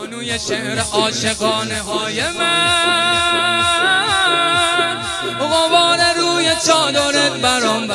بانوی شعر عاشقانه های من، غبار روی چادرت برام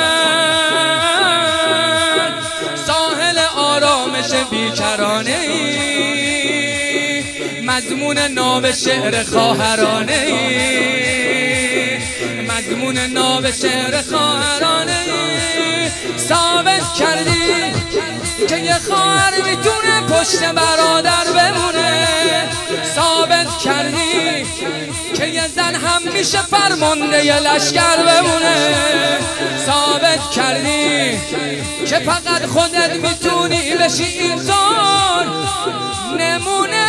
وطن، ساحل آرامش بیکرانه ای، مضمون ناب شعر خواهرانه ای، مضمون ناب شعر خواهرانه ای. ثابت کردی که یه خواهر میتونه پشت برادر بمونه، ثابت کردی که یه زن هم میشه فرمانده یه لشکر بمونه، ثابت کردی که فقط خودت میتونی بشی اینطور نمونه.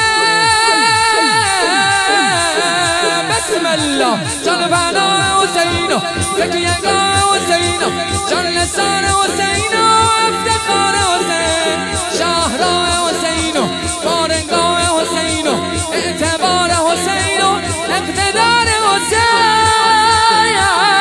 بسم الله جان فنا حسینو، فکیگاه حسینو، جان لسان حسینو، افتخار حسین، شاهراه حسینو، بارگاه حسینو، اعتبار حسینو، اقتدار حسین.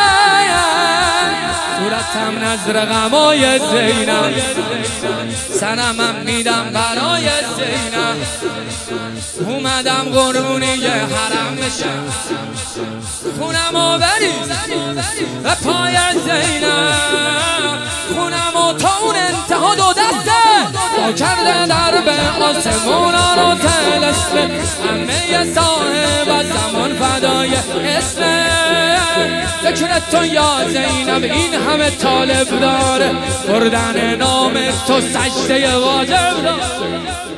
صورتم نظر غمای زینب، سرمم میدم برای زینب، اومدم قربونی یه حرم بشم، خونمو برید و پای زینب، خونمو تا اون انتها دو دسته با کرده درب آسمونا رو تلسته، همه صاحب از زمان فدای اسلام. ذکر تو یا زینب این همه طالب داره، بردن نام تو سجده واجب داره.